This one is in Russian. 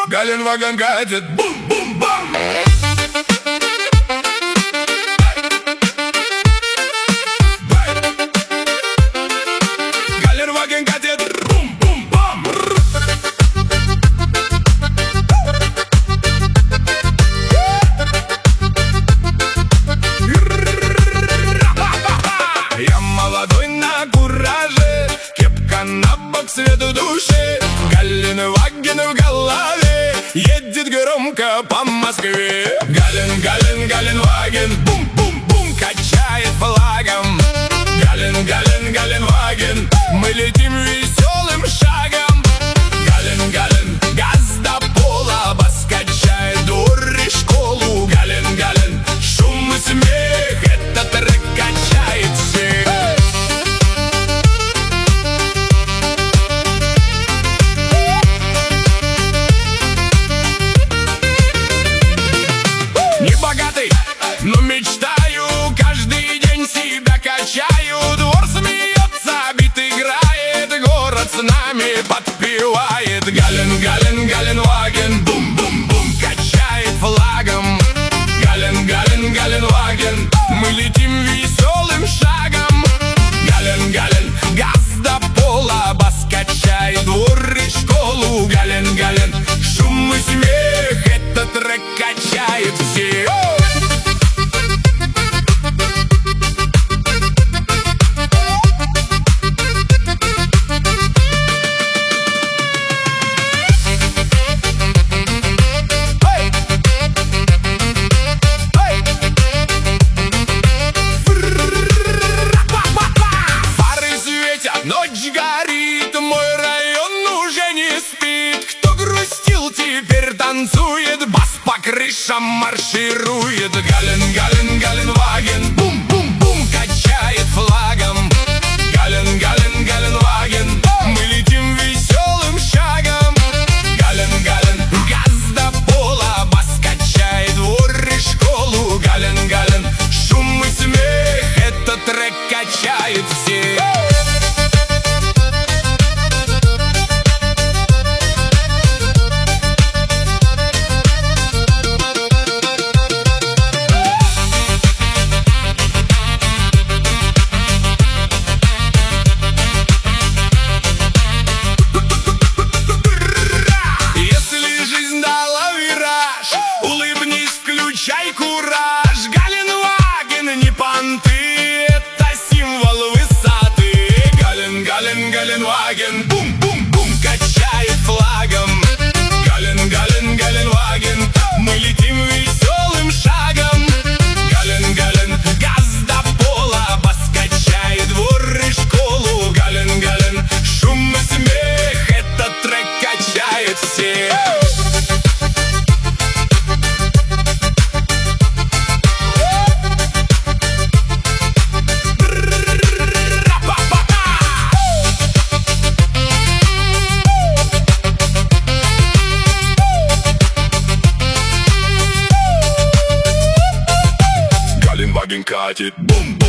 Галенваген катит, бум-бум-бам. Галенваген катит, бум-бум-бам. Я молодой на кураже, кепка на бок, свету души. Галенваген в голове, едет громко по Москве. Галенваген, бум-бум-бум, качает флагом. Галенваген, мы летим веселым шагом. Газ до пола, бас качает двор и школу. Гален, шум и смех, этот трек качает всех. Не богатый, но мечтаю, каждый день себя качаю. Двор смеется, бит играет, город с нами подпевает. Галенваген, бум-бум-бум, качает флагом. Галенваген, мы летим веселым шагом. Газ до пола, бас качает двор и школу. Гален, шум и смех, этот трек качает всех. Ночь горит, мой район уже не спит. Кто грустил, теперь танцует, бас по крышам марширует. Галенваген, бум-бум-бум, качает флагом. Галенваген, мы летим веселым шагом. Газ до пола, бас качает двор и школу. Гален, шум и смех, этот трек качает всех. Улыбнись, включай кураж. Галенваген, не понты, это символ высоты. Галенваген, бум-бум-бум, качает флагом. Галенваген, мы летим веселым шагом. Газ до пола, бас качает двор и школу. Гален, шум и смех, этот трек качает всех. Галенваген катит, бум-бум.